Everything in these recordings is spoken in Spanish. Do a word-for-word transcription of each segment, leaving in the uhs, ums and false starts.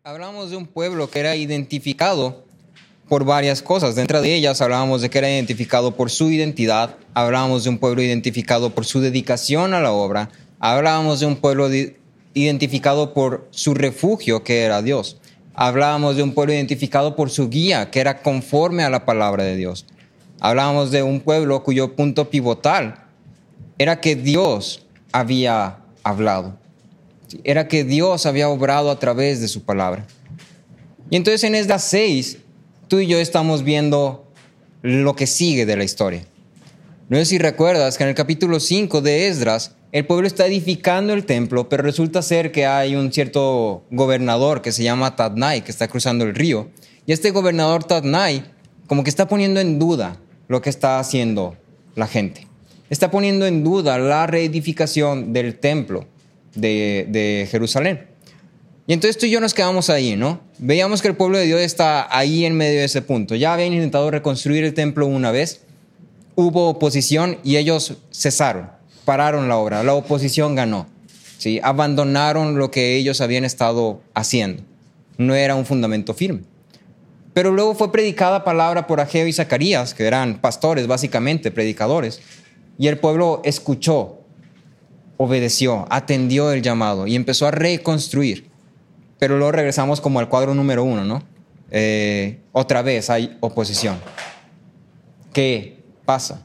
Hablamos de un pueblo que era identificado por varias cosas. Dentro de ellas hablábamos de que era identificado por su identidad, hablábamos de un pueblo identificado por su dedicación a la obra, hablábamos de un pueblo identificado por su refugio, que era Dios. Hablábamos de un pueblo identificado por su guía, que era conforme a la palabra de Dios. Hablábamos de un pueblo cuyo punto pivotal era que Dios había hablado. Era que Dios había obrado a través de su palabra. Y entonces en Esdras seis, tú y yo estamos viendo lo que sigue de la historia. No sé si recuerdas que en el capítulo cinco de Esdras, el pueblo está edificando el templo, pero resulta ser que hay un cierto gobernador que se llama Tadnai, que está cruzando el río. Y este gobernador Tadnai como que está poniendo en duda lo que está haciendo la gente. Está poniendo en duda la reedificación del templo de, de Jerusalén. Y entonces tú y yo nos quedamos ahí, ¿no? Veíamos que el pueblo de Dios está ahí en medio de ese punto. Ya habían intentado reconstruir el templo una vez, hubo oposición y ellos cesaron, pararon la obra, la oposición ganó, ¿sí? Abandonaron lo que ellos habían estado haciendo. No era un fundamento firme. Pero luego fue predicada palabra por Ageo y Zacarías, que eran pastores básicamente, predicadores, y el pueblo escuchó, obedeció, atendió el llamado y empezó a reconstruir. Pero luego regresamos como al cuadro número uno, ¿no? Eh, otra vez hay oposición. ¿Qué pasa?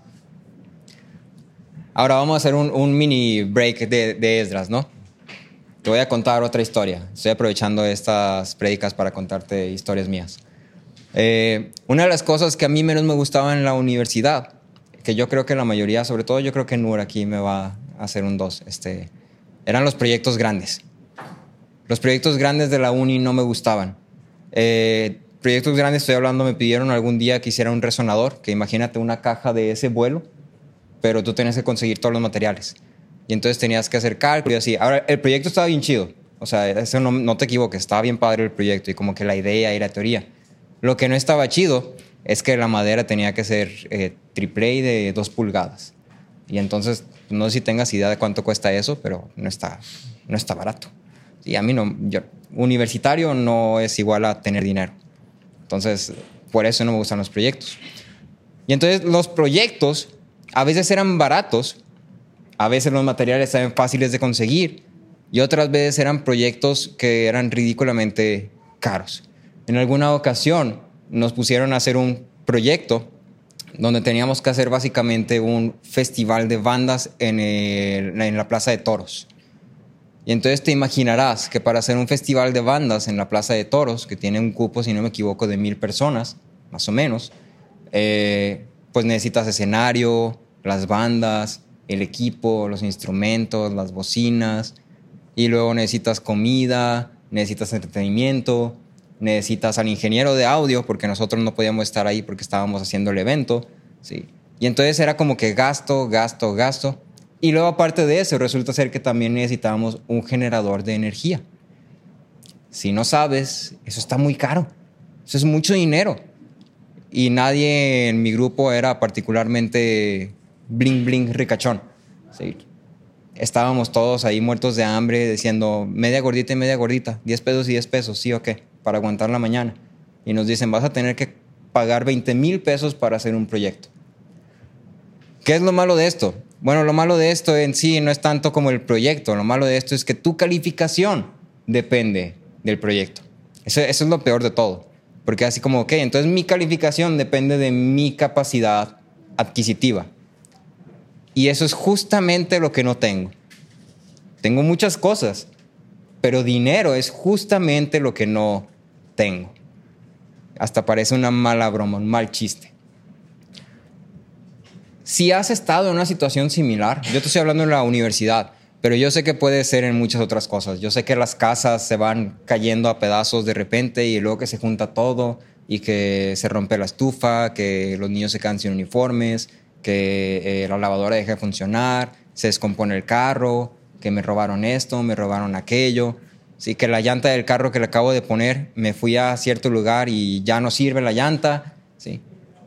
Ahora vamos a hacer un, un mini break de, de Esdras, ¿no? Te voy a contar otra historia. Estoy aprovechando estas prédicas para contarte historias mías. Eh, una de las cosas que a mí menos me gustaba en la universidad, que yo creo que la mayoría, sobre todo yo creo que Nur aquí me va a hacer un dos, este, eran los proyectos grandes. Los proyectos grandes de la uni no me gustaban. Eh, proyectos grandes, estoy hablando, me pidieron algún día que hiciera un resonador, que imagínate una caja de ese vuelo, pero tú tenías que conseguir todos los materiales. Y entonces tenías que hacer cálculo y así. Ahora, el proyecto estaba bien chido. O sea, eso no, no te equivoques, estaba bien padre el proyecto y como que la idea y la teoría. Lo que no estaba chido es que la madera tenía que ser eh, triple A de dos pulgadas. Y entonces, no sé si tengas idea de cuánto cuesta eso, pero no está, no está barato. Y a mí no, yo, universitario no es igual a tener dinero. Entonces, por eso no me gustan los proyectos. Y entonces los proyectos a veces eran baratos, a veces los materiales eran fáciles de conseguir y otras veces eran proyectos que eran ridículamente caros. En alguna ocasión nos pusieron a hacer un proyecto donde teníamos que hacer básicamente un festival de bandas en, el, en la Plaza de Toros. Y entonces te imaginarás que para hacer un festival de bandas en la Plaza de Toros, que tiene un cupo, si no me equivoco, de mil personas, más o menos, eh, pues necesitas escenario, las bandas, el equipo, los instrumentos, las bocinas, y luego necesitas comida, necesitas entretenimiento, necesitas al ingeniero de audio, porque nosotros no podíamos estar ahí porque estábamos haciendo el evento, ¿sí? Y entonces era como que gasto, gasto, gasto. Y luego aparte de eso, resulta ser que también necesitábamos un generador de energía. Si no sabes, eso está muy caro. Eso es mucho dinero. Y nadie en mi grupo era particularmente bling bling ricachón, ¿sí? Estábamos todos ahí muertos de hambre diciendo media gordita y media gordita, diez pesos y diez pesos, sí o qué, para aguantar la mañana. Y nos dicen, vas a tener que pagar veinte mil pesos para hacer un proyecto. ¿Qué es lo malo de esto? Bueno, lo malo de esto en sí no es tanto como el proyecto. Lo malo de esto es que tu calificación depende del proyecto. Eso, eso es lo peor de todo. Porque así como, ok, entonces mi calificación depende de mi capacidad adquisitiva. Y eso es justamente lo que no tengo. Tengo muchas cosas, pero dinero es justamente lo que no tengo. Hasta parece una mala broma, un mal chiste. Si has estado en una situación similar, yo te estoy hablando en la universidad, pero yo sé que puede ser en muchas otras cosas. Yo sé que las casas se van cayendo a pedazos de repente y luego que se junta todo y que se rompe la estufa, que los niños se quedan sin uniformes, que eh, la lavadora deja de funcionar, se descompone el carro, que me robaron esto, me robaron aquello. Sí, que la llanta del carro que le acabo de poner, me fui a cierto lugar y ya no sirve la llanta. Sí.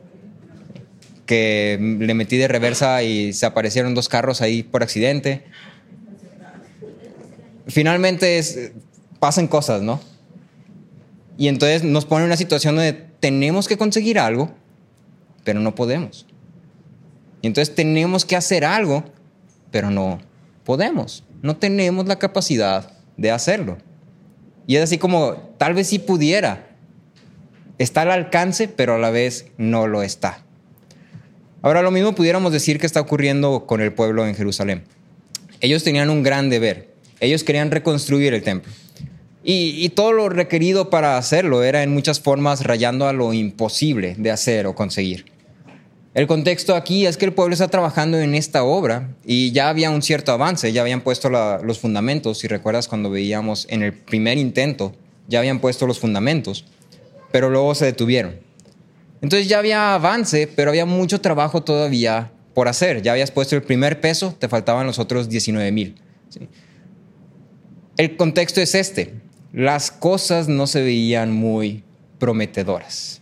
Que le metí de reversa y se aparecieron dos carros ahí por accidente. Finalmente es, pasan cosas, ¿no? Y entonces nos pone en una situación donde tenemos que conseguir algo, pero no podemos. Y entonces tenemos que hacer algo, pero no podemos. No tenemos la capacidad de hacerlo. Y es así como, tal vez sí pudiera. Está al alcance, pero a la vez no lo está. Ahora, lo mismo pudiéramos decir que está ocurriendo con el pueblo en Jerusalén. Ellos tenían un gran deber. Ellos querían reconstruir el templo. Y, y todo lo requerido para hacerlo era en muchas formas rayando a lo imposible de hacer o conseguir. El contexto aquí es que el pueblo está trabajando en esta obra y ya había un cierto avance, ya habían puesto la, los fundamentos. Si recuerdas cuando veíamos en el primer intento, ya habían puesto los fundamentos, pero luego se detuvieron. Entonces ya había avance, pero había mucho trabajo todavía por hacer. Ya habías puesto el primer peso, te faltaban los otros diecinueve mil. ¿Sí? El contexto es este. Las cosas no se veían muy prometedoras.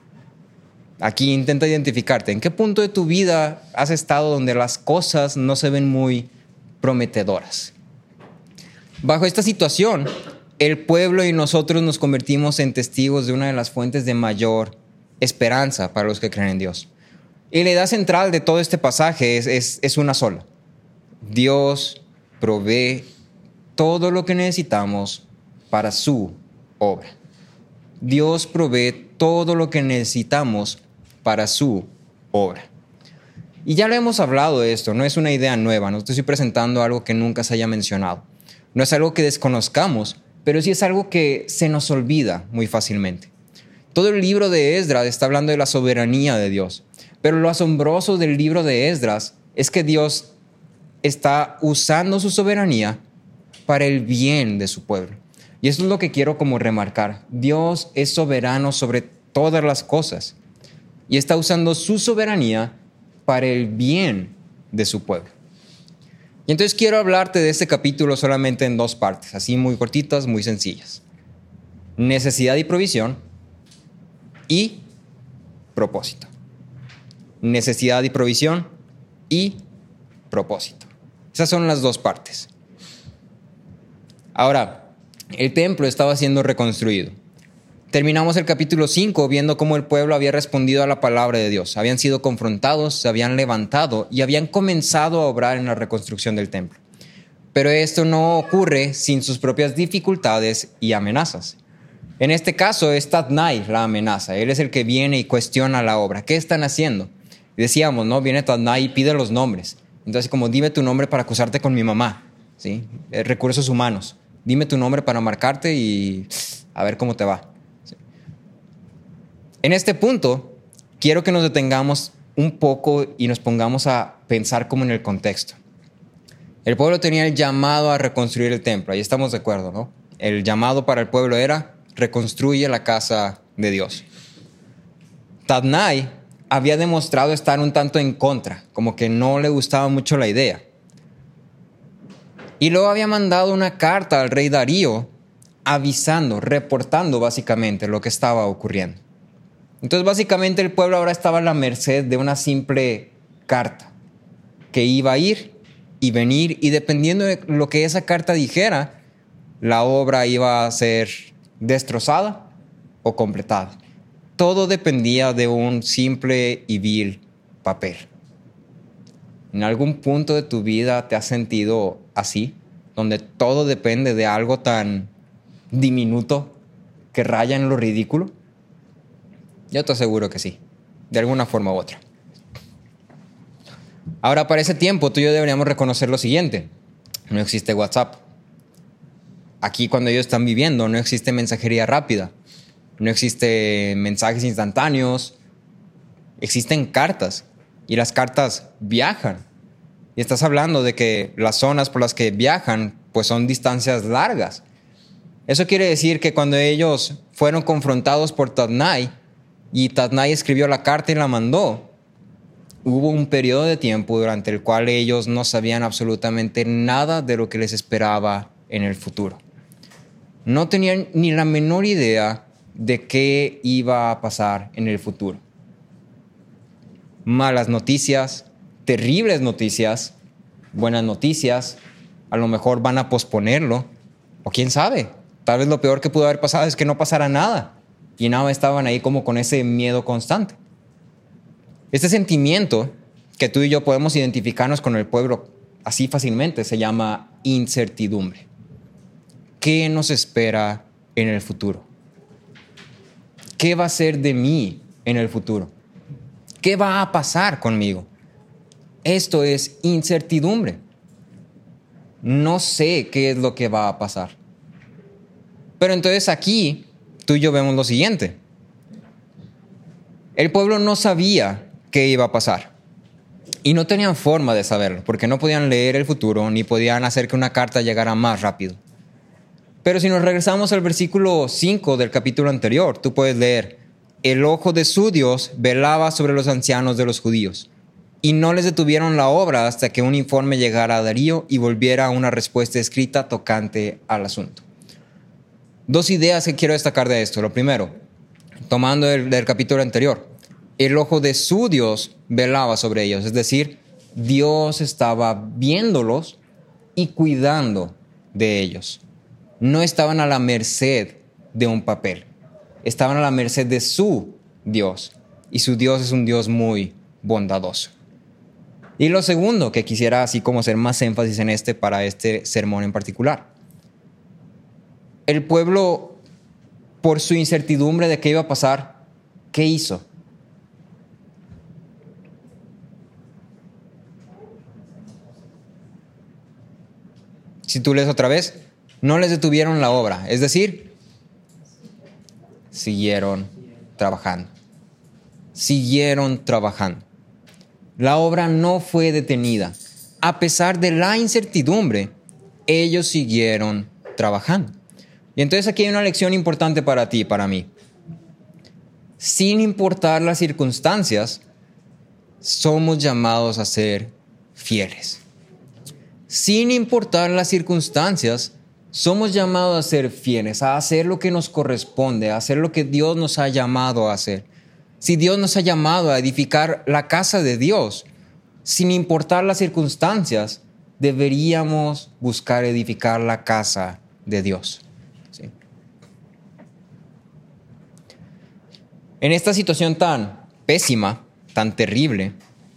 Aquí intenta identificarte. ¿En qué punto de tu vida has estado donde las cosas no se ven muy prometedoras? Bajo esta situación, el pueblo y nosotros nos convertimos en testigos de una de las fuentes de mayor esperanza para los que creen en Dios. Y la idea central de todo este pasaje es, es, es una sola. Dios provee todo lo que necesitamos para su obra. Dios provee todo lo que necesitamos para su obra. Y ya lo hemos hablado de esto, no es una idea nueva, no te estoy presentando algo que nunca se haya mencionado. No es algo que desconozcamos, pero sí es algo que se nos olvida muy fácilmente. Todo el libro de Esdras está hablando de la soberanía de Dios, pero lo asombroso del libro de Esdras es que Dios está usando su soberanía para el bien de su pueblo. Y eso es lo que quiero como remarcar. Dios es soberano sobre todas las cosas y está usando su soberanía para el bien de su pueblo. Y entonces quiero hablarte de este capítulo solamente en dos partes, así muy cortitas, muy sencillas. Necesidad y provisión y propósito. Necesidad y provisión y propósito. Esas son las dos partes. Ahora, el templo estaba siendo reconstruido. Terminamos el capítulo cinco viendo cómo el pueblo había respondido a la palabra de Dios. Habían sido confrontados, se habían levantado y habían comenzado a obrar en la reconstrucción del templo. Pero esto no ocurre sin sus propias dificultades y amenazas. En este caso es Tadnai la amenaza. Él es el que viene y cuestiona la obra. ¿Qué están haciendo? Y decíamos, ¿no? Viene Tadnai y pide los nombres. Entonces, como dime tu nombre para acusarte con mi mamá. ¿Sí? Recursos humanos. Dime tu nombre para marcarte y a ver cómo te va. ¿Sí? En este punto, quiero que nos detengamos un poco y nos pongamos a pensar como en el contexto. El pueblo tenía el llamado a reconstruir el templo. Ahí estamos de acuerdo, ¿no? El llamado para el pueblo era reconstruye la casa de Dios. Tadnai había demostrado estar un tanto en contra, como que no le gustaba mucho la idea. Y luego había mandado una carta al rey Darío avisando, reportando básicamente lo que estaba ocurriendo. Entonces básicamente el pueblo ahora estaba a la merced de una simple carta que iba a ir y venir y dependiendo de lo que esa carta dijera, la obra iba a ser destrozada o completada. Todo dependía de un simple y vil papel. ¿En algún punto de tu vida te has sentido así? Donde todo depende de algo tan diminuto que raya en lo ridículo. Yo te aseguro que sí, de alguna forma u otra. Ahora, para ese tiempo, tú y yo deberíamos reconocer lo siguiente. No existe WhatsApp. Aquí, cuando ellos están viviendo, no existe mensajería rápida. No existe mensajes instantáneos. Existen cartas. Y las cartas viajan. Y estás hablando de que las zonas por las que viajan pues son distancias largas. Eso quiere decir que cuando ellos fueron confrontados por Tadnai y Tadnai escribió la carta y la mandó, hubo un periodo de tiempo durante el cual ellos no sabían absolutamente nada de lo que les esperaba en el futuro. No tenían ni la menor idea de qué iba a pasar en el futuro. Malas noticias, terribles noticias, buenas noticias, a lo mejor van a posponerlo, o quién sabe, Tal vez lo peor que pudo haber pasado es que no pasara nada. Y nada, estaban ahí como con ese miedo constante. Este sentimiento que tú y yo podemos identificarnos con el pueblo así fácilmente se llama incertidumbre. ¿Qué nos espera en el futuro? ¿Qué va a ser de mí en el futuro? ¿Qué va a pasar conmigo? Esto es incertidumbre. No sé qué es lo que va a pasar. Pero entonces aquí tú y yo vemos lo siguiente. El pueblo no sabía qué iba a pasar. Y no tenían forma de saberlo, porque no podían leer el futuro ni podían hacer que una carta llegara más rápido. Pero si nos regresamos al versículo cinco del capítulo anterior, tú puedes leer: el ojo de su Dios velaba sobre los ancianos de los judíos, y no les detuvieron la obra hasta que un informe llegara a Darío y volviera una respuesta escrita tocante al asunto. Dos ideas que quiero destacar de esto. Lo primero, tomando el del capítulo anterior, el ojo de su Dios velaba sobre ellos, es decir, Dios estaba viéndolos y cuidando de ellos. No estaban a la merced de un papel, estaban a la merced de su Dios, y su Dios es un Dios muy bondadoso. Y lo segundo, que quisiera así como hacer más énfasis en este para este sermón en particular. El pueblo, por su incertidumbre de qué iba a pasar, ¿qué hizo? Si tú lees otra vez, no les detuvieron la obra, es decir, siguieron trabajando. Siguieron trabajando. La obra no fue detenida. A pesar de la incertidumbre, ellos siguieron trabajando. Y entonces aquí hay una lección importante para ti y para mí. Sin importar las circunstancias, somos llamados a ser fieles. Sin importar las circunstancias, somos llamados a ser fieles, a hacer lo que nos corresponde, a hacer lo que Dios nos ha llamado a hacer. Si Dios nos ha llamado a edificar la casa de Dios, sin importar las circunstancias, deberíamos buscar edificar la casa de Dios. ¿Sí? En esta situación tan pésima, tan terrible,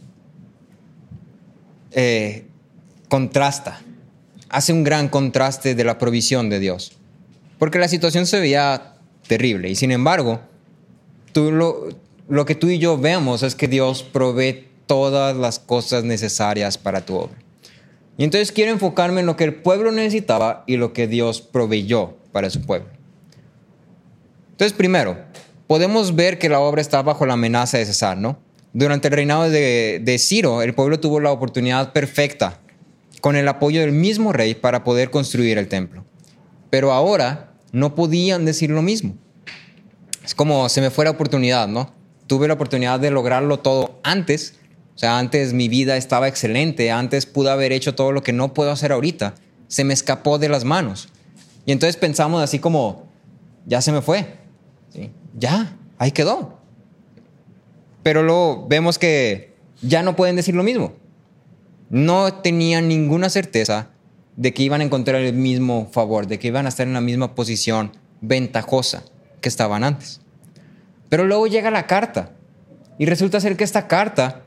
eh, contrasta, hace un gran contraste de la provisión de Dios. Porque la situación se veía terrible y sin embargo, tú lo, lo que tú y yo vemos es que Dios provee todas las cosas necesarias para tu obra. Y entonces quiero enfocarme en lo que el pueblo necesitaba y lo que Dios proveyó para su pueblo. Entonces, primero, podemos ver que la obra está bajo la amenaza de cesar, ¿no? Durante el reinado de, de Ciro, el pueblo tuvo la oportunidad perfecta con el apoyo del mismo rey para poder construir el templo. Pero ahora no podían decir lo mismo. Es como se me fue la oportunidad, ¿no? Tuve la oportunidad de lograrlo todo antes. O sea, antes mi vida estaba excelente. Antes pude haber hecho todo lo que no puedo hacer ahorita. Se me escapó de las manos. Y entonces pensamos así como, ya se me fue. ¿Sí? Ya, ahí quedó. Pero luego vemos que ya no pueden decir lo mismo. No tenían ninguna certeza de que iban a encontrar el mismo favor, de que iban a estar en la misma posición ventajosa que estaban antes. Pero luego llega la carta y resulta ser que esta carta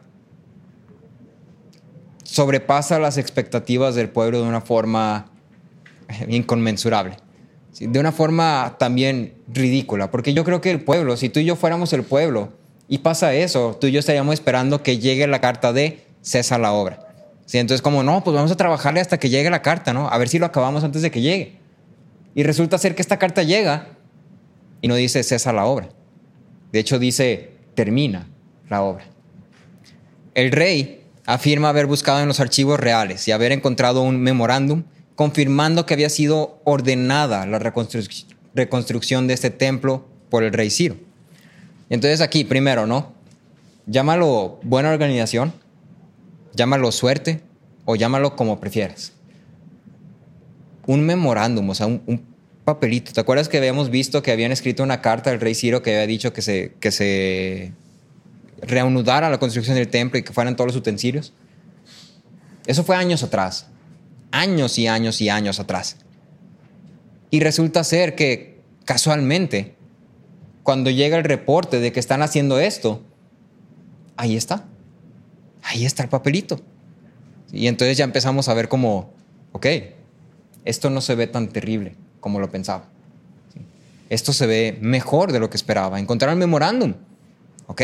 sobrepasa las expectativas del pueblo de una forma inconmensurable, ¿sí? De una forma también ridícula, porque yo creo que el pueblo, si tú y yo fuéramos el pueblo y pasa eso, tú y yo estaríamos esperando que llegue la carta de cesa la obra. ¿Sí? Entonces como no, pues vamos a trabajarle hasta que llegue la carta, ¿no? A ver si lo acabamos antes de que llegue. Y resulta ser que esta carta llega y no dice cesa la obra. De hecho dice termina la obra. El rey afirma haber buscado en los archivos reales y haber encontrado un memorándum confirmando que había sido ordenada la reconstru- reconstrucción de este templo por el rey Ciro. Entonces aquí, primero, ¿no? Llámalo buena organización, llámalo suerte o llámalo como prefieras. Un memorándum, o sea, un, un papelito. ¿Te acuerdas que habíamos visto que habían escrito una carta al rey Ciro que había dicho que se, que se reanudara la construcción del templo y que fueran todos los utensilios? Eso fue años atrás. Años y años y años atrás. Y resulta ser que casualmente, cuando llega el reporte de que están haciendo esto, ahí está. Ahí está el papelito. Y entonces ya empezamos a ver como, ok, esto no se ve tan terrible como lo pensaba. Esto se ve mejor de lo que esperaba. Encontraron el memorándum. Ok.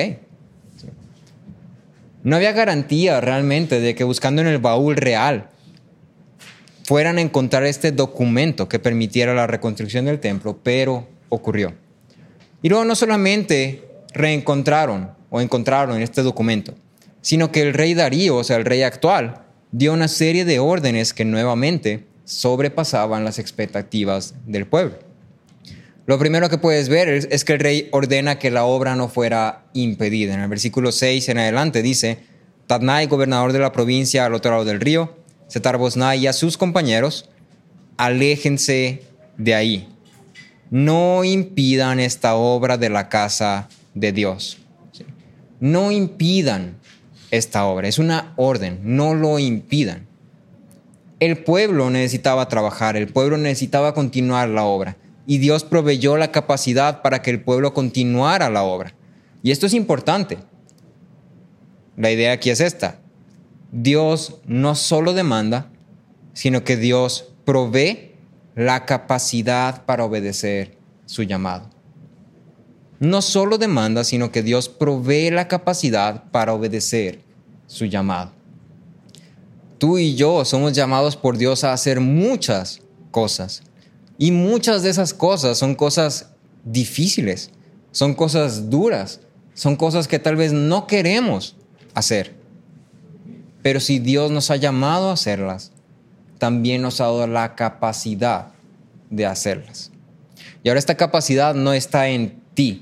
No había garantía realmente de que buscando en el baúl real fueran a encontrar este documento que permitiera la reconstrucción del templo, pero ocurrió. Y luego no solamente reencontraron o encontraron este documento, sino que el rey Darío, o sea, el rey actual, dio una serie de órdenes que nuevamente sobrepasaban las expectativas del pueblo. Lo primero que puedes ver es, es que el rey ordena que la obra no fuera impedida. En el versículo seis en adelante dice: Tatnai, gobernador de la provincia al otro lado del río, Setar-Boznai y a sus compañeros, aléjense de ahí. No impidan esta obra de la casa de Dios. ¿Sí? No impidan esta obra. Es una orden. No lo impidan. El pueblo necesitaba trabajar. El pueblo necesitaba continuar la obra. Y Dios proveyó la capacidad para que el pueblo continuara la obra. Y esto es importante. La idea aquí es esta. Dios no solo demanda, sino que Dios provee la capacidad para obedecer su llamado. No solo demanda, sino que Dios provee la capacidad para obedecer su llamado. Tú y yo somos llamados por Dios a hacer muchas cosas. Y muchas de esas cosas son cosas difíciles, son cosas duras, son cosas que tal vez no queremos hacer. Pero si Dios nos ha llamado a hacerlas, también nos ha dado la capacidad de hacerlas. Y ahora esta capacidad no está en ti,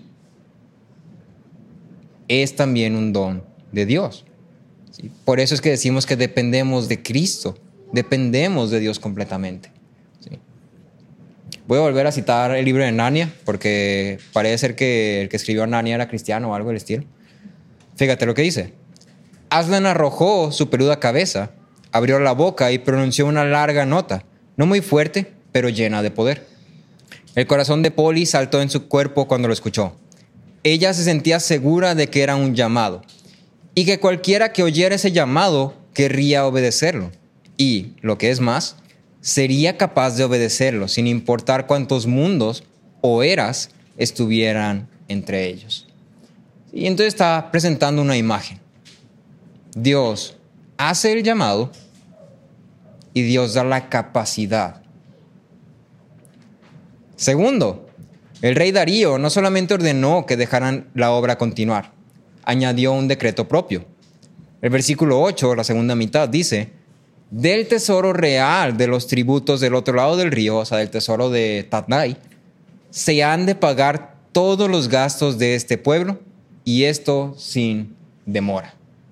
es también un don de Dios. ¿Sí? Por eso es que decimos que dependemos de Cristo, dependemos de Dios completamente. ¿Sí? Voy a volver a citar el libro de Narnia, porque parece ser que el que escribió Narnia era cristiano o algo del estilo. Fíjate lo que dice. Aslan arrojó su peluda cabeza, abrió la boca y pronunció una larga nota, no muy fuerte, pero llena de poder. El corazón de Polly saltó en su cuerpo cuando lo escuchó. Ella se sentía segura de que era un llamado, y que cualquiera que oyera ese llamado querría obedecerlo. Y, lo que es más, sería capaz de obedecerlo sin importar cuántos mundos o eras estuvieran entre ellos. Y entonces está presentando una imagen. Dios hace el llamado y Dios da la capacidad. Segundo, el rey Darío no solamente ordenó que dejaran la obra continuar, añadió un decreto propio. El versículo ocho, la segunda mitad, dice: del tesoro real de los tributos del otro lado del río, o sea, del tesoro de Tatnai, se han de pagar todos los gastos de este pueblo, y esto sin demora.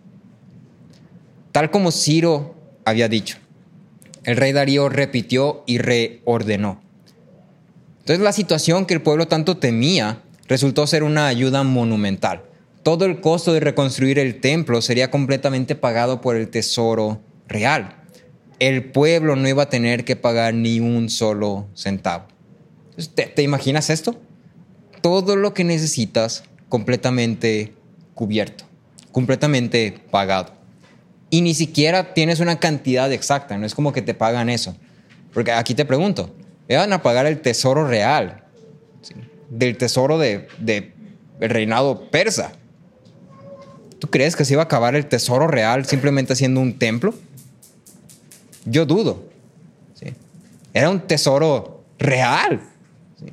Tal como Ciro había dicho, el rey Darío repitió y reordenó. Entonces la situación que el pueblo tanto temía resultó ser una ayuda monumental. Todo el costo de reconstruir el templo sería completamente pagado por el tesoro real. El pueblo no iba a tener que pagar ni un solo centavo. ¿Te, te imaginas esto? Todo lo que necesitas completamente cubierto, completamente pagado. Y ni siquiera tienes una cantidad exacta, no es como que te pagan eso. Porque aquí te pregunto, ¿van a pagar el tesoro real? ¿Sí? Del tesoro de, de el reinado persa. ¿Tú crees que se iba a acabar el tesoro real simplemente haciendo un templo? Yo dudo. ¿Sí? Era un tesoro real. ¿Sí?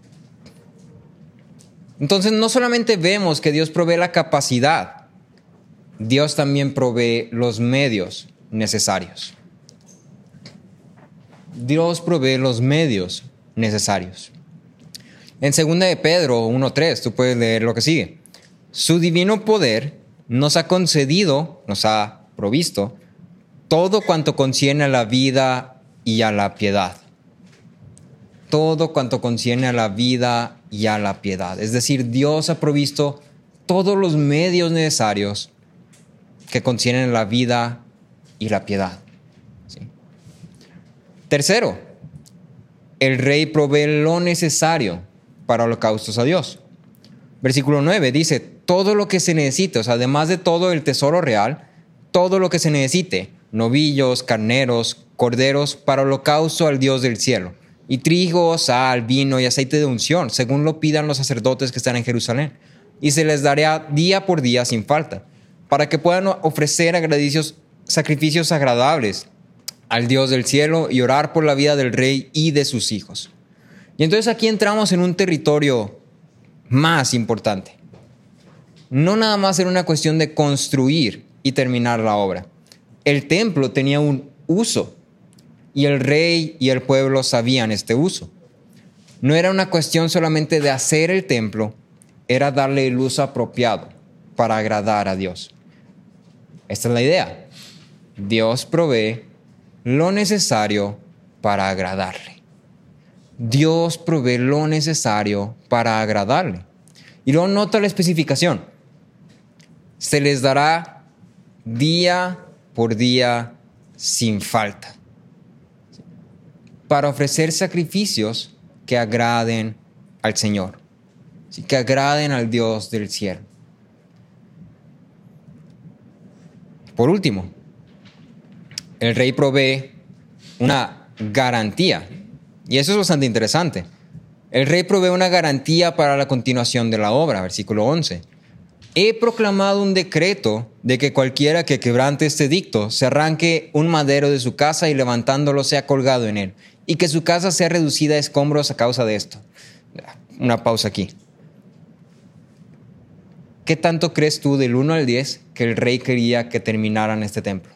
Entonces no solamente vemos que Dios provee la capacidad, Dios también provee los medios necesarios. Dios provee los medios necesarios. En segunda de Pedro uno tres, tú puedes leer lo que sigue. Su divino poder nos ha concedido, nos ha provisto, todo cuanto concierne a la vida y a la piedad. Todo cuanto concierne a la vida y a la piedad. Es decir, Dios ha provisto todos los medios necesarios que concienen la vida y la piedad. ¿Sí? Tercero, el rey provee lo necesario para holocaustos a Dios. Versículo nueve dice, todo lo que se necesite, o sea, además de todo el tesoro real, todo lo que se necesite, novillos, carneros, corderos, para holocausto al Dios del cielo, y trigo, sal, vino y aceite de unción, según lo pidan los sacerdotes que están en Jerusalén, y se les dará día por día sin falta, para que puedan ofrecer agradecidos sacrificios agradables al Dios del cielo y orar por la vida del rey y de sus hijos. Y entonces aquí entramos en un territorio más importante. No nada más era una cuestión de construir y terminar la obra. El templo tenía un uso y el rey y el pueblo sabían este uso. No era una cuestión solamente de hacer el templo, era darle el uso apropiado para agradar a Dios. Esta es la idea. Dios provee lo necesario para agradarle. Dios provee lo necesario para agradarle. Y luego nota la especificación. Se les dará día por día sin falta, para ofrecer sacrificios que agraden al Señor, que agraden al Dios del cielo. Por último, el rey provee una garantía, y eso es bastante interesante. El rey provee una garantía para la continuación de la obra, versículo once. He proclamado un decreto de que cualquiera que quebrante este edicto se arranque un madero de su casa y levantándolo sea colgado en él, y que su casa sea reducida a escombros a causa de esto. Una pausa aquí. ¿Qué tanto crees tú del uno al diez que el rey quería que terminaran este templo?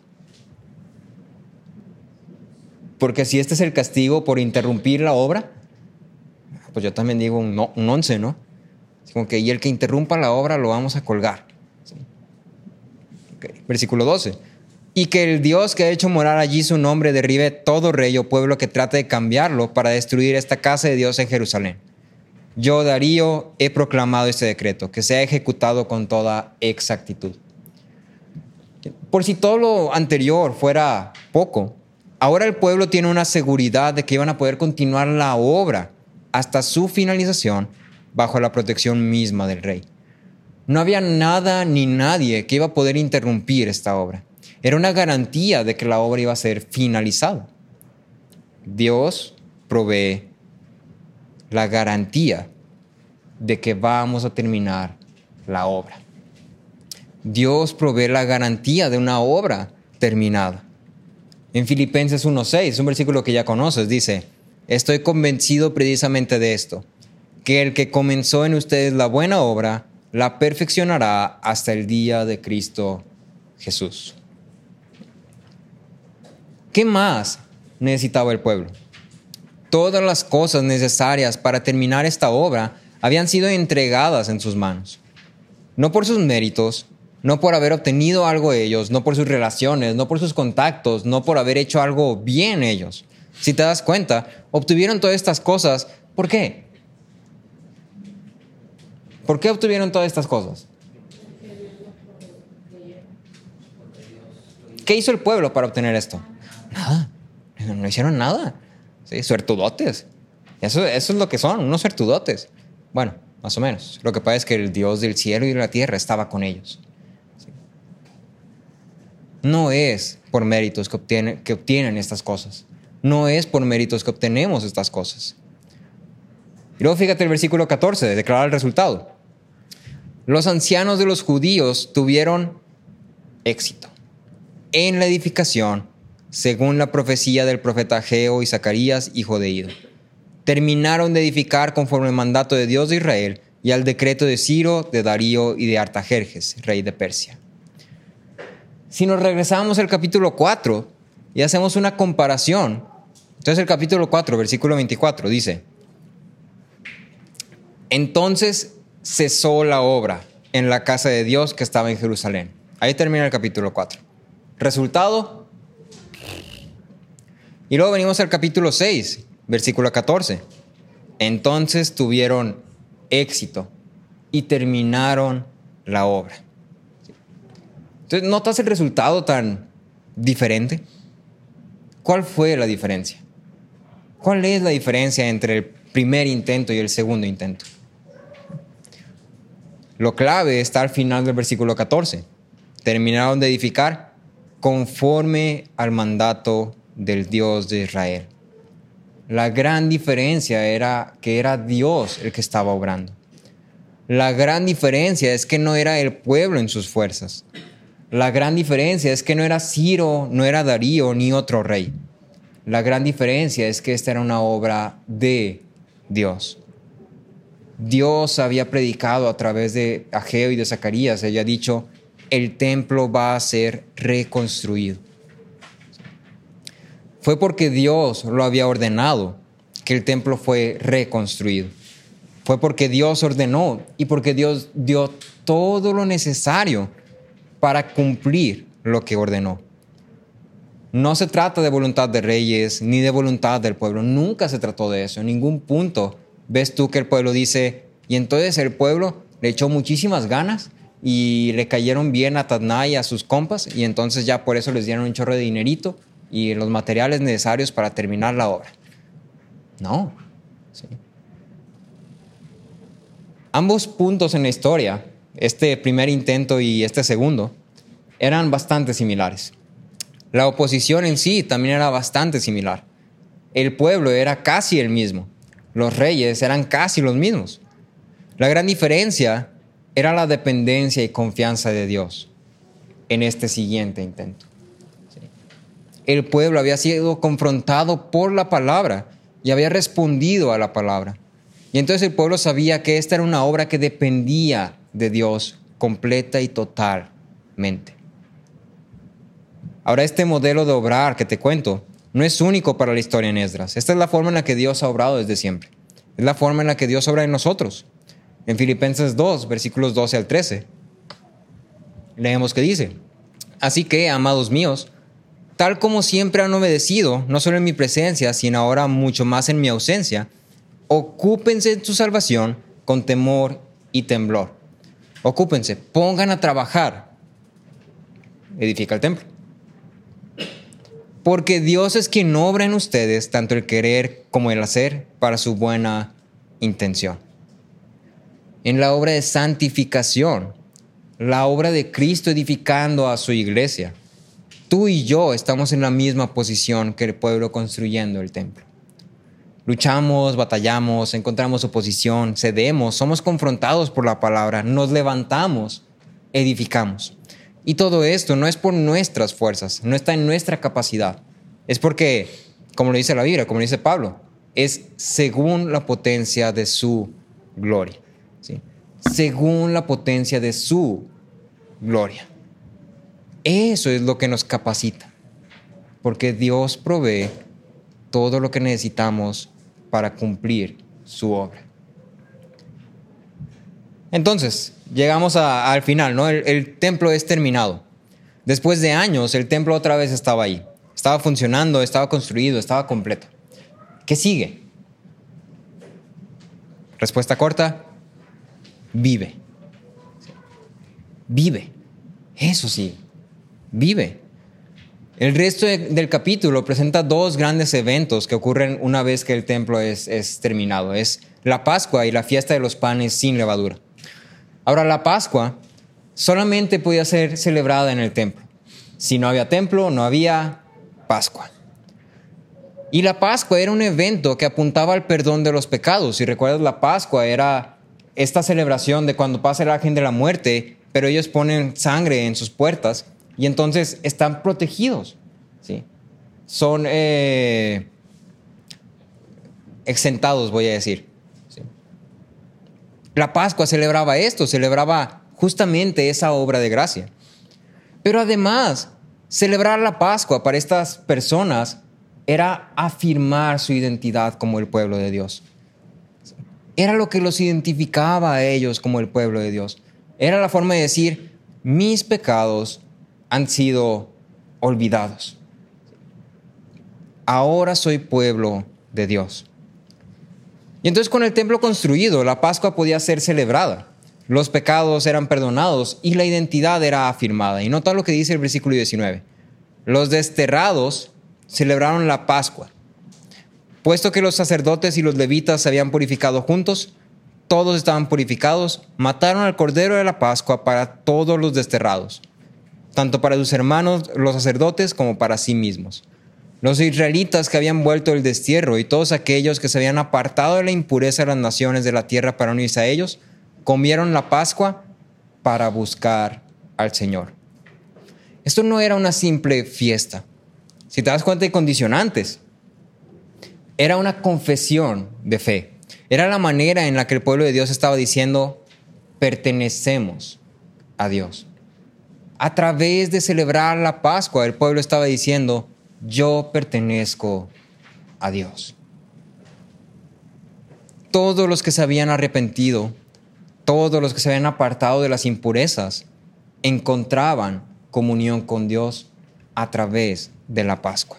Porque si este es el castigo por interrumpir la obra, pues yo también digo un, no, un once, ¿no? Es como que, y el que interrumpa la obra lo vamos a colgar. ¿Sí? Okay. Versículo doce. Y que el Dios que ha hecho morar allí su nombre derribe todo rey o pueblo que trate de cambiarlo para destruir esta casa de Dios en Jerusalén. Yo, Darío, he proclamado este decreto, que sea ejecutado con toda exactitud. Por si todo lo anterior fuera poco, ahora el pueblo tiene una seguridad de que iban a poder continuar la obra hasta su finalización bajo la protección misma del rey. No había nada ni nadie que iba a poder interrumpir esta obra. Era una garantía de que la obra iba a ser finalizada. Dios provee la garantía de que vamos a terminar la obra. Dios provee la garantía de una obra terminada. En Filipenses uno seis, un versículo que ya conoces, dice, estoy convencido precisamente de esto, que el que comenzó en ustedes la buena obra, la perfeccionará hasta el día de Cristo Jesús. ¿Qué más necesitaba el pueblo? Todas las cosas necesarias para terminar esta obra habían sido entregadas en sus manos. No por sus méritos, no por haber obtenido algo ellos, no por sus relaciones, no por sus contactos, no por haber hecho algo bien ellos. Si te das cuenta, obtuvieron todas estas cosas. ¿Por qué? ¿Por qué obtuvieron todas estas cosas? ¿Qué hizo el pueblo para obtener esto? Nada. No hicieron nada. Sí, suertudotes. Eso, eso es lo que son, unos suertudotes. Bueno, más o menos. Lo que pasa es que el Dios del cielo y de la tierra estaba con ellos. Sí. No es por méritos que obtienen, que obtienen estas cosas. No es por méritos que obtenemos estas cosas. Y luego fíjate el versículo catorce, de declarar el resultado. Los ancianos de los judíos tuvieron éxito en la edificación, según la profecía del profeta Ageo y Zacarías, hijo de Ido. Terminaron de edificar conforme al mandato de Dios de Israel y al decreto de Ciro, de Darío y de Artajerjes, rey de Persia. Si nos regresamos al capítulo cuatro y hacemos una comparación, entonces el capítulo cuatro, versículo veinticuatro, dice, entonces cesó la obra en la casa de Dios que estaba en Jerusalén. Ahí termina el capítulo cuatro. Resultado. Y luego venimos al capítulo seis, versículo catorce. Entonces tuvieron éxito y terminaron la obra. Entonces, ¿notas el resultado tan diferente? ¿Cuál fue la diferencia? ¿Cuál es la diferencia entre el primer intento y el segundo intento? Lo clave está al final del versículo catorce. Terminaron de edificar conforme al mandato del Dios de Israel. La gran diferencia era que era Dios el que estaba obrando. La gran diferencia es que no era el pueblo en sus fuerzas. La gran diferencia es que no era Ciro, no era Darío, ni otro rey. La gran diferencia es que esta era una obra de Dios. Dios había predicado a través de Ageo y de Zacarías, había dicho, el templo va a ser reconstruido. Fue porque Dios lo había ordenado que el templo fue reconstruido. Fue porque Dios ordenó y porque Dios dio todo lo necesario para cumplir lo que ordenó. No se trata de voluntad de reyes ni de voluntad del pueblo. Nunca se trató de eso. En ningún punto ves tú que el pueblo dice, y entonces el pueblo le echó muchísimas ganas y le cayeron bien a Tadná y a sus compas y entonces ya por eso les dieron un chorro de dinerito y los materiales necesarios para terminar la obra. No. Sí. Ambos puntos en la historia, este primer intento y este segundo, eran bastante similares. La oposición en sí también era bastante similar. El pueblo era casi el mismo. Los reyes eran casi los mismos. La gran diferencia era la dependencia y confianza de Dios en este siguiente intento. El pueblo había sido confrontado por la palabra y había respondido a la palabra. Y entonces el pueblo sabía que esta era una obra que dependía de Dios completa y totalmente. Ahora, este modelo de obrar que te cuento no es único para la historia en Esdras. Esta es la forma en la que Dios ha obrado desde siempre. Es la forma en la que Dios obra en nosotros. En Filipenses dos, versículos doce al trece, leemos que dice, así que, amados míos, tal como siempre han obedecido, no solo en mi presencia, sino ahora mucho más en mi ausencia, ocúpense en su salvación con temor y temblor. Ocúpense, pongan a trabajar. Edifica el templo. Porque Dios es quien obra en ustedes tanto el querer como el hacer para su buena intención. En la obra de santificación, la obra de Cristo edificando a su iglesia, tú y yo estamos en la misma posición que el pueblo construyendo el templo. Luchamos, batallamos, encontramos oposición, cedemos, somos confrontados por la palabra, nos levantamos, edificamos. Y todo esto no es por nuestras fuerzas, no está en nuestra capacidad. Es porque, como lo dice la Biblia, como lo dice Pablo, es según la potencia de su gloria. ¿Sí? Según la potencia de su gloria. Eso es lo que nos capacita. Porque Dios provee todo lo que necesitamos para cumplir su obra. Entonces, llegamos a, al final, ¿no? El, el templo es terminado. Después de años, el templo otra vez estaba ahí. Estaba funcionando, estaba construido, estaba completo. ¿Qué sigue? Respuesta corta, vive. Vive. Eso sí, vive. El resto de, del capítulo presenta dos grandes eventos que ocurren una vez que el templo es, es terminado. Es la Pascua y la fiesta de los panes sin levadura. Ahora, la Pascua solamente podía ser celebrada en el templo. Si no había templo, no había Pascua. Y la Pascua era un evento que apuntaba al perdón de los pecados. Si recuerdas, la Pascua era esta celebración de cuando pasa el ángel de la muerte, pero ellos ponen sangre en sus puertas y entonces están protegidos. ¿Sí? Son eh, exentados, voy a decir. ¿Sí? La Pascua celebraba esto, celebraba justamente esa obra de gracia. Pero además, celebrar la Pascua para estas personas era afirmar su identidad como el pueblo de Dios. Era lo que los identificaba a ellos como el pueblo de Dios. Era la forma de decir, mis pecados han sido olvidados. Ahora soy pueblo de Dios. Y entonces con el templo construido, la Pascua podía ser celebrada. Los pecados eran perdonados y la identidad era afirmada. Y nota lo que dice el versículo diecinueve. Los desterrados celebraron la Pascua. Puesto que los sacerdotes y los levitas se habían purificado juntos, todos estaban purificados, mataron al Cordero de la Pascua para todos los desterrados, tanto para sus hermanos los sacerdotes como para sí mismos. Los israelitas que habían vuelto del destierro y todos aquellos que se habían apartado de la impureza de las naciones de la tierra para unirse a ellos, comieron la Pascua para buscar al Señor. Esto no era una simple fiesta. Si te das cuenta de condicionantes, era una confesión de fe. Era la manera en la que el pueblo de Dios estaba diciendo, pertenecemos a Dios. A través de celebrar la Pascua, el pueblo estaba diciendo, yo pertenezco a Dios. Todos los que se habían arrepentido, todos los que se habían apartado de las impurezas, encontraban comunión con Dios a través de la Pascua.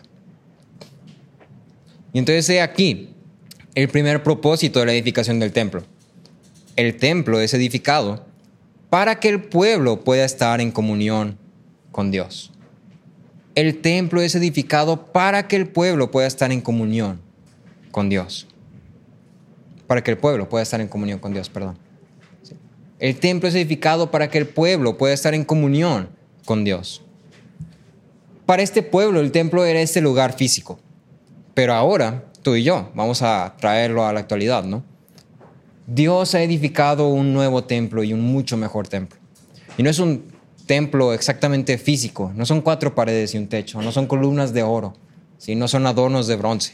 Y entonces he aquí el primer propósito de la edificación del templo. El templo es edificado para que el pueblo pueda estar en comunión con Dios. El templo es edificado para que el pueblo pueda estar en comunión con Dios. Para que el pueblo pueda estar en comunión con Dios, perdón. El templo es edificado para que el pueblo pueda estar en comunión con Dios. Para este pueblo el templo era este lugar físico. Pero ahora, tú y yo, vamos a traerlo a la actualidad, ¿no? Dios ha edificado un nuevo templo y un mucho mejor templo. Y no es un templo exactamente físico, no son cuatro paredes y un techo, no son columnas de oro, ¿sí? No son adornos de bronce.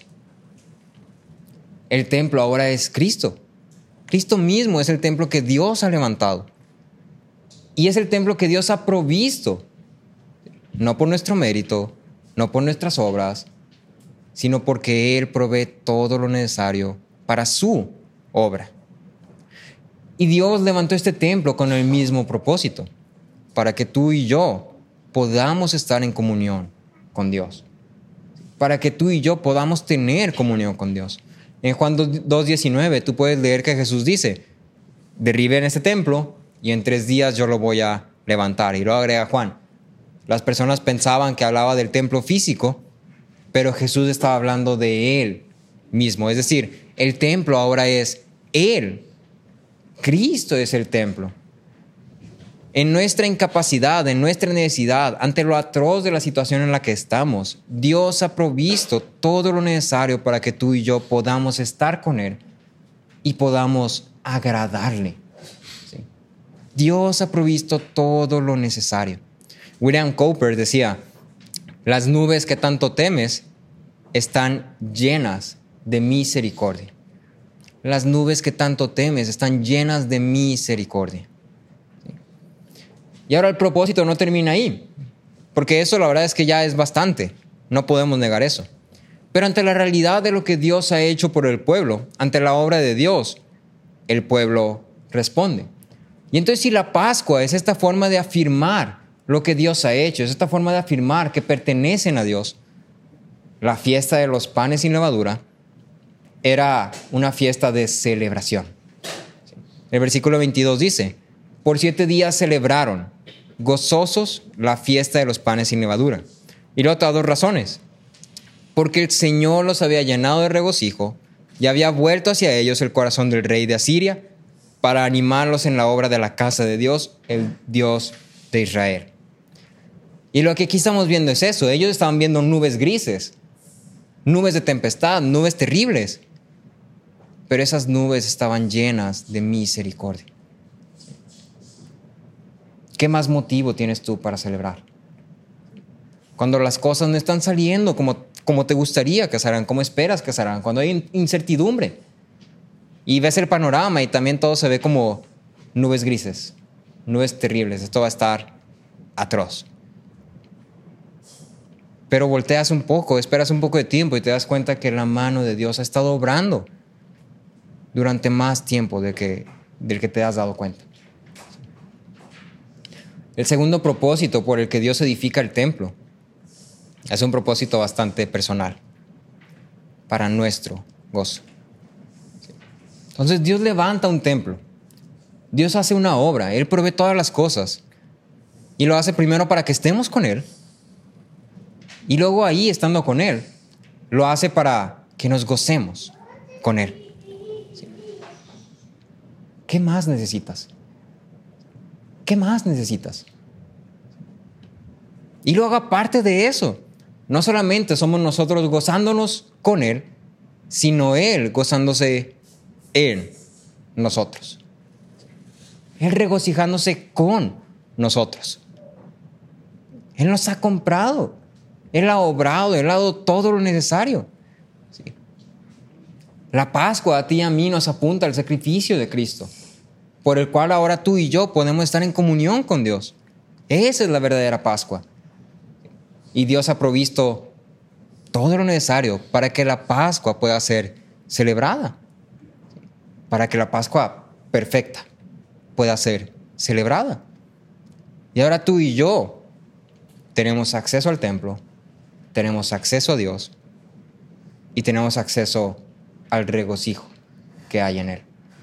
El templo ahora es Cristo. Cristo mismo es el templo que Dios ha levantado. Y es el templo que Dios ha provisto, no por nuestro mérito, no por nuestras obras, sino porque Él provee todo lo necesario para su obra. Y Dios levantó este templo con el mismo propósito, para que tú y yo podamos estar en comunión con Dios, para que tú y yo podamos tener comunión con Dios. En Juan dos diecinueve tú puedes leer que Jesús dice, derriben este templo y en tres días yo lo voy a levantar. Y luego agrega Juan, las personas pensaban que hablaba del templo físico, pero Jesús estaba hablando de Él mismo. Es decir, el templo ahora es Él. Cristo es el templo. En nuestra incapacidad, en nuestra necesidad, ante lo atroz de la situación en la que estamos, Dios ha provisto todo lo necesario para que tú y yo podamos estar con Él y podamos agradarle. ¿Sí? Dios ha provisto todo lo necesario. William Cowper decía, las nubes que tanto temes están llenas de misericordia. Las nubes que tanto temes están llenas de misericordia. Y ahora el propósito no termina ahí, porque eso la verdad es que ya es bastante, no podemos negar eso. Pero ante la realidad de lo que Dios ha hecho por el pueblo, ante la obra de Dios, el pueblo responde. Y entonces si la Pascua es esta forma de afirmar lo que Dios ha hecho, es esta forma de afirmar que pertenecen a Dios, la fiesta de los panes sin levadura era una fiesta de celebración. El versículo veintidós dice, por siete días celebraron gozosos la fiesta de los panes sin levadura. Y luego te da dos razones. Porque el Señor los había llenado de regocijo y había vuelto hacia ellos el corazón del rey de Asiria para animarlos en la obra de la casa de Dios, el Dios de Israel. Y lo que aquí estamos viendo es eso. Ellos estaban viendo nubes grises, nubes de tempestad, nubes terribles. Pero esas nubes estaban llenas de misericordia. ¿Qué más motivo tienes tú para celebrar? Cuando las cosas no están saliendo como, como te gustaría que salgan, como esperas que salgan, cuando hay incertidumbre. Y ves el panorama y también todo se ve como nubes grises, nubes terribles. Esto va a estar atroz. Pero volteas un poco, esperas un poco de tiempo y te das cuenta que la mano de Dios ha estado obrando durante más tiempo del que, del que te has dado cuenta. El segundo propósito por el que Dios edifica el templo es un propósito bastante personal, para nuestro gozo. Entonces Dios levanta un templo, Dios hace una obra, Él provee todas las cosas y lo hace primero para que estemos con Él y luego ahí, estando con Él, lo hace para que nos gocemos con Él. ¿Sí? ¿Qué más necesitas? ¿Qué más necesitas? Y luego, aparte de eso, no solamente somos nosotros gozándonos con Él, sino Él gozándose en nosotros. Él regocijándose con nosotros. Él nos ha comprado. Él ha obrado, Él ha dado todo lo necesario. ¿Sí? La Pascua a ti y a mí nos apunta al sacrificio de Cristo, por el cual ahora tú y yo podemos estar en comunión con Dios. Esa es la verdadera Pascua. Y Dios ha provisto todo lo necesario para que la Pascua pueda ser celebrada. Para que la Pascua perfecta pueda ser celebrada. Y ahora tú y yo tenemos acceso al templo, tenemos acceso a Dios y tenemos acceso al regocijo que hay en Él.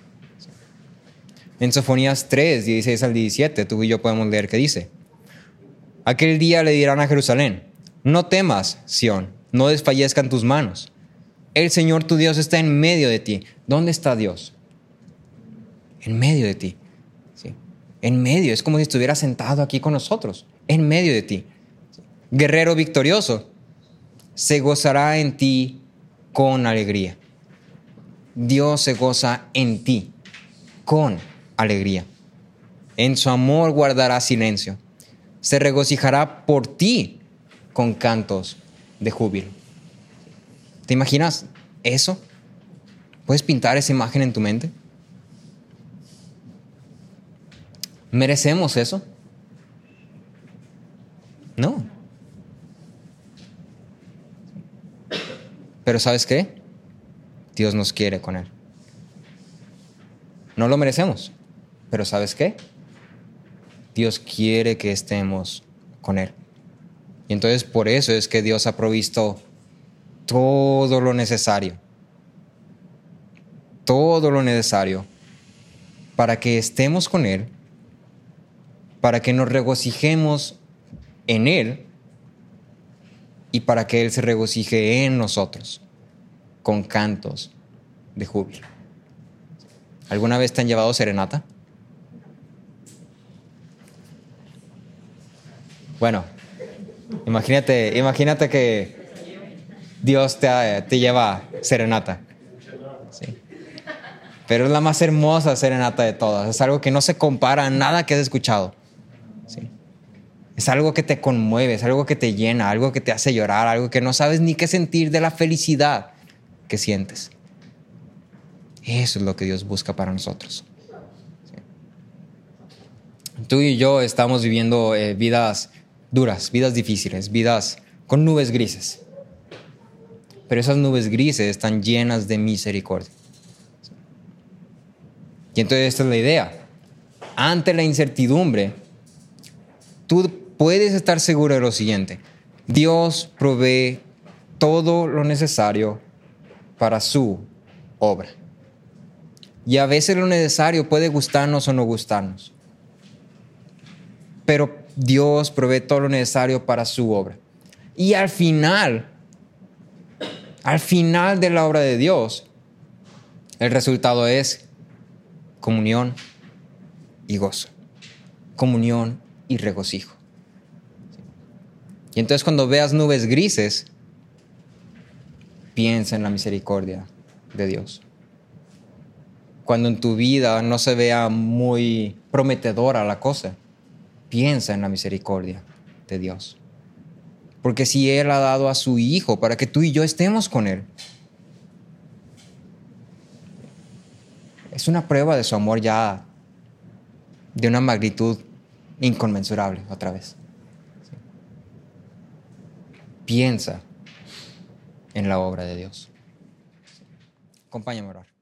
En Sofonías tres, dieciséis al diecisiete, tú y yo podemos leer que dice: aquel día le dirán a Jerusalén: no temas, Sión, no desfallezcan tus manos. El Señor tu Dios está en medio de ti. ¿Dónde está Dios? En medio de ti. ¿Sí? En medio, es como si estuviera sentado aquí con nosotros, en medio de ti. Guerrero victorioso, se gozará en ti con alegría. Dios se goza en ti con alegría. En su amor guardará silencio. Se regocijará por ti con cantos de júbilo. ¿Te imaginas eso? ¿Puedes pintar esa imagen en tu mente? ¿Merecemos eso? No. Pero ¿sabes qué? Dios nos quiere con Él. No lo merecemos. Pero ¿sabes qué? Dios quiere que estemos con Él. Y entonces por eso es que Dios ha provisto todo lo necesario. Todo lo necesario para que estemos con Él, para que nos regocijemos en Él y para que Él se regocije en nosotros con cantos de júbilo. ¿Alguna vez te han llevado serenata? Bueno, imagínate, imagínate que Dios te, te lleva serenata. ¿Sí? Pero es la más hermosa serenata de todas. Es algo que no se compara a nada que has escuchado. ¿Sí? Es algo que te conmueve, es algo que te llena, algo que te hace llorar, algo que no sabes ni qué sentir de la felicidad que sientes. Eso es lo que Dios busca para nosotros. ¿Sí? Tú y yo estamos viviendo eh, vidas duras, vidas difíciles, vidas con nubes grises. Pero esas nubes grises están llenas de misericordia. ¿Sí? Y entonces esta es la idea. Ante la incertidumbre, tú puedes estar seguro de lo siguiente: Dios provee todo lo necesario para su obra. Y a veces lo necesario puede gustarnos o no gustarnos. Pero Dios provee todo lo necesario para su obra. Y al final, al final de la obra de Dios, el resultado es comunión y gozo. Comunión y regocijo. Y entonces cuando veas nubes grises, piensa en la misericordia de Dios. Cuando en tu vida no se vea muy prometedora la cosa, piensa en la misericordia de Dios. Porque si Él ha dado a su Hijo para que tú y yo estemos con Él, es una prueba de su amor ya de una magnitud inconmensurable otra vez. ¿Sí? Piensa en la obra de Dios. Acompáñame a orar.